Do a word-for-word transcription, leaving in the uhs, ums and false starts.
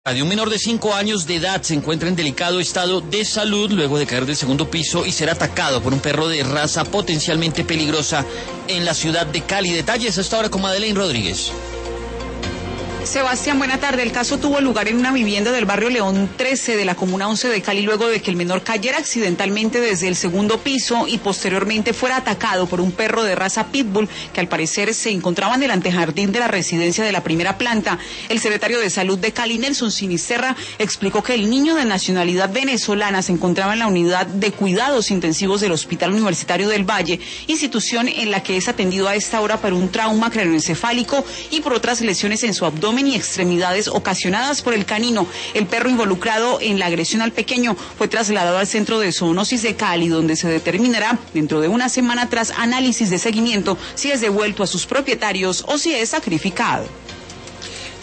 De un menor de cinco años de edad se encuentra en delicado estado de salud luego de caer del segundo piso y ser atacado por un perro de raza potencialmente peligrosa en la ciudad de Cali. Detalles a esta hora con Madeleine Rodríguez. Sebastián, buena tarde. El caso tuvo lugar en una vivienda del barrio León trece de la comuna once de Cali luego de que el menor cayera accidentalmente desde el segundo piso y posteriormente fuera atacado por un perro de raza pitbull que al parecer se encontraba en el antejardín de la residencia de la primera planta. El secretario de Salud de Cali, Nelson Sinisterra, explicó que el niño de nacionalidad venezolana se encontraba en la unidad de cuidados intensivos del Hospital Universitario del Valle, institución en la que es atendido a esta hora por un trauma craneoencefálico y por otras lesiones en su abdomen y extremidades ocasionadas por el canino. El perro involucrado en la agresión al pequeño fue trasladado al centro de zoonosis de Cali, donde se determinará dentro de una semana tras análisis de seguimiento si es devuelto a sus propietarios o si es sacrificado.